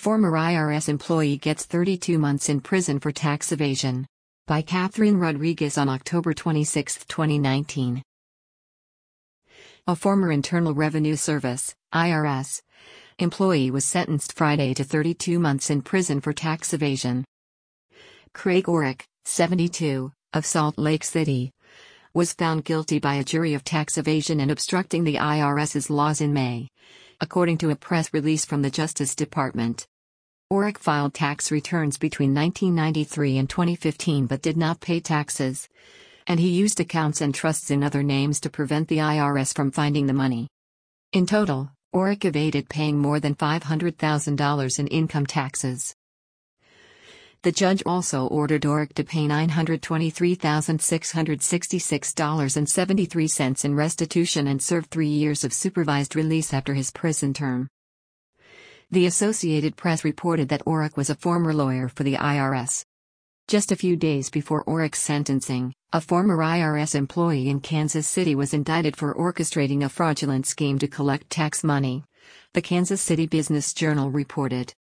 Former IRS employee gets 32 months in prison for tax evasion. By Catherine Rodriguez on October 26, 2019. A former Internal Revenue Service (IRS) employee was sentenced Friday to 32 months in prison for tax evasion. Craig Orrick, 72, of Salt Lake City, was found guilty by a jury of tax evasion and obstructing the IRS's laws in May, according to a press release from the Justice Department. Orrick filed tax returns between 1993 and 2015 but did not pay taxes, and he used accounts and trusts in other names to prevent the IRS from finding the money. In total, Orrick evaded paying more than $500,000 in income taxes. The judge also ordered Orrick to pay $923,666.73 in restitution and serve 3 years of supervised release after his prison term. The Associated Press reported that Orrick was a former lawyer for the IRS. Just a few days before Orrick's sentencing, a former IRS employee in Kansas City was indicted for orchestrating a fraudulent scheme to collect tax money, the Kansas City Business Journal reported.